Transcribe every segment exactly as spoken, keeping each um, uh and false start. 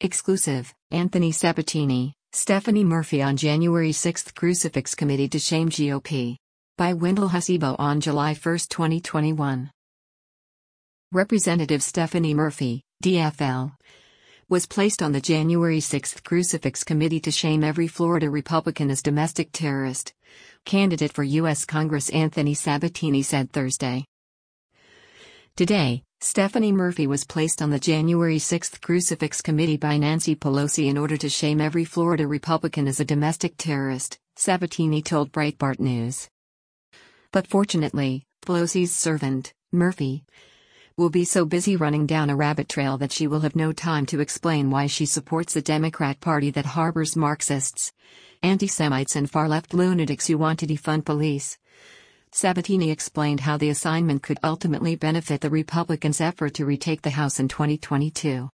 Exclusive, Anthony Sabatini, Stephanie Murphy on January sixth Crucifix Committee to Shame G O P. By Wendell Hasebo on July first twenty twenty-one. Representative Stephanie Murphy, D F L, was placed on the January sixth Crucifix Committee to shame every Florida Republican as domestic terrorist, candidate for U S Congress Anthony Sabatini said Thursday. Today, Stephanie Murphy was placed on the January sixth Crucifix Committee by Nancy Pelosi in order to shame every Florida Republican as a domestic terrorist, Sabatini told Breitbart News. But fortunately, Pelosi's servant, Murphy, will be so busy running down a rabbit trail that she will have no time to explain why she supports a Democrat Party that harbors Marxists, anti-Semites and far-left lunatics who want to defund police. Sabatini explained how the assignment could ultimately benefit the Republicans' effort to retake the House in twenty twenty-two.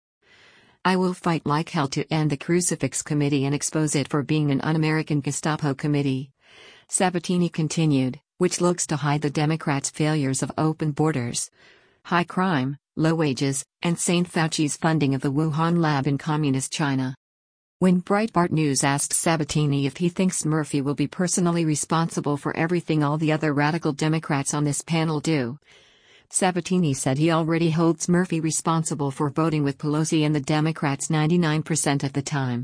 "I will fight like hell to end the Crucifix Committee and expose it for being an un-American Gestapo committee," Sabatini continued, which looks to hide the Democrats' failures of open borders, high crime, low wages, and Saint Fauci's funding of the Wuhan lab in communist China. When Breitbart News asked Sabatini if he thinks Murphy will be personally responsible for everything all the other radical Democrats on this panel do, Sabatini said he already holds Murphy responsible for voting with Pelosi and the Democrats ninety-nine percent of the time.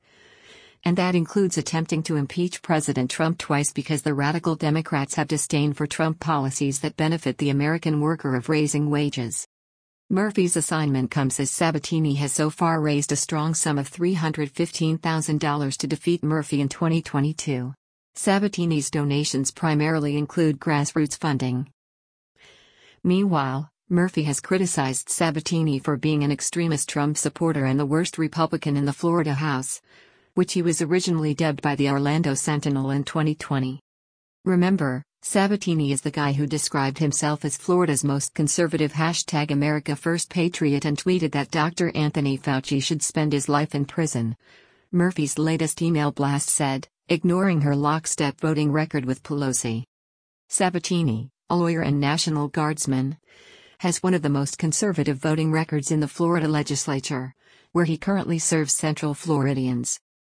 And that includes attempting to impeach President Trump twice because the radical Democrats have disdain for Trump policies that benefit the American worker of raising wages. Murphy's assignment comes as Sabatini has so far raised a strong sum of three hundred fifteen thousand dollars to defeat Murphy in twenty twenty-two. Sabatini's donations primarily include grassroots funding. Meanwhile, Murphy has criticized Sabatini for being an extremist Trump supporter and the worst Republican in the Florida House, which he was originally dubbed by the Orlando Sentinel in twenty twenty. Remember, Sabatini is the guy who described himself as Florida's most conservative hashtag America First patriot and tweeted that Doctor Anthony Fauci should spend his life in prison. Murphy's latest email blast said, ignoring her lockstep voting record with Pelosi. Sabatini, a lawyer and National Guardsman, has one of the most conservative voting records in the Florida legislature, where he currently serves Central Floridians.